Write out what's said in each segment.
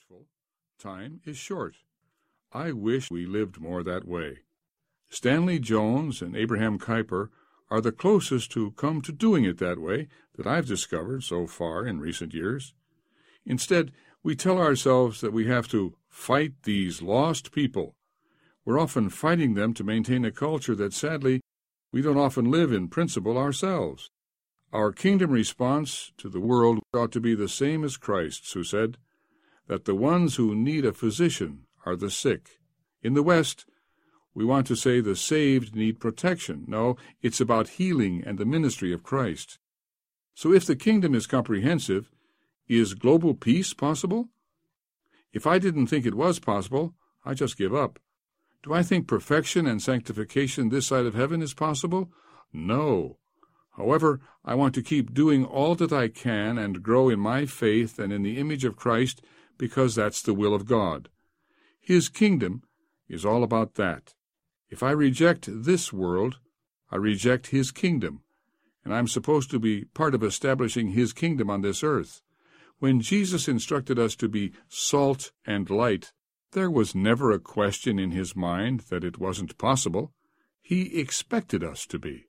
useful. Time is short. I wish we lived more that way. Stanley Jones and Abraham Kuyper are the closest to come to doing it that way that I've discovered so far in recent years. Instead, we tell ourselves that we have to fight these lost people. We're often fighting them to maintain a culture that, sadly, we don't often live in principle ourselves. Our kingdom response to the world ought to be the same as Christ's, who said that the ones who need a physician are the sick. In the West, we want to say the saved need protection. No, it's about healing and the ministry of Christ. So if the kingdom is comprehensive, is global peace possible? If I didn't think it was possible, I just give up. Do I think perfection and sanctification this side of heaven is possible? No. However, I want to keep doing all that I can and grow in my faith and in the image of Christ because that's the will of God. His kingdom is all about that. If I reject this world, I reject His kingdom, and I'm supposed to be part of establishing His kingdom on this earth. When Jesus instructed us to be salt and light, there was never a question in His mind that it wasn't possible. He expected us to be.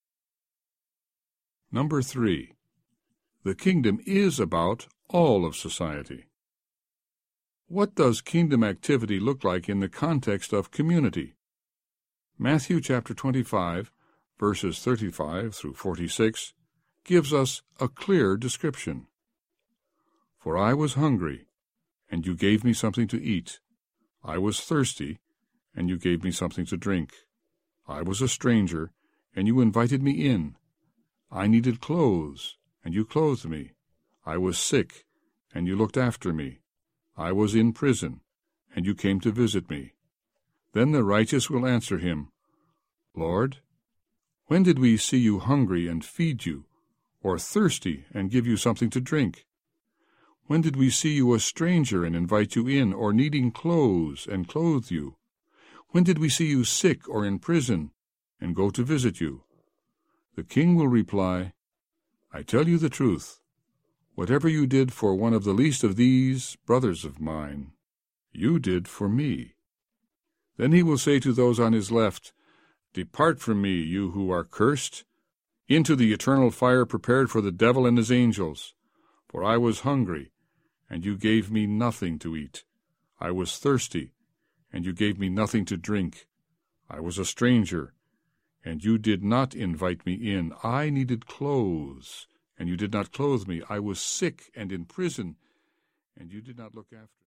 Number 3. The kingdom is about all of society. What does kingdom activity look like in the context of community? Matthew chapter 25, verses 35 through 46, gives us a clear description. For I was hungry, and you gave me something to eat. I was thirsty, and you gave me something to drink. I was a stranger, and you invited me in. I needed clothes, and you clothed me. I was sick, and you looked after me. I was in prison, and you came to visit me. Then the righteous will answer him, Lord, when did we see you hungry and feed you, or thirsty and give you something to drink? When did we see you a stranger and invite you in, or needing clothes and clothe you? When did we see you sick or in prison and go to visit you? The king will reply, I tell you the truth. Whatever you did for one of the least of these brothers of mine, you did for me. Then he will say to those on his left, Depart from me, you who are cursed, into the eternal fire prepared for the devil and his angels. For I was hungry, and you gave me nothing to eat. I was thirsty, and you gave me nothing to drink. I was a stranger, and you did not invite me in. I needed clothes, and you did not clothe me. I was sick and in prison, and you did not look after me.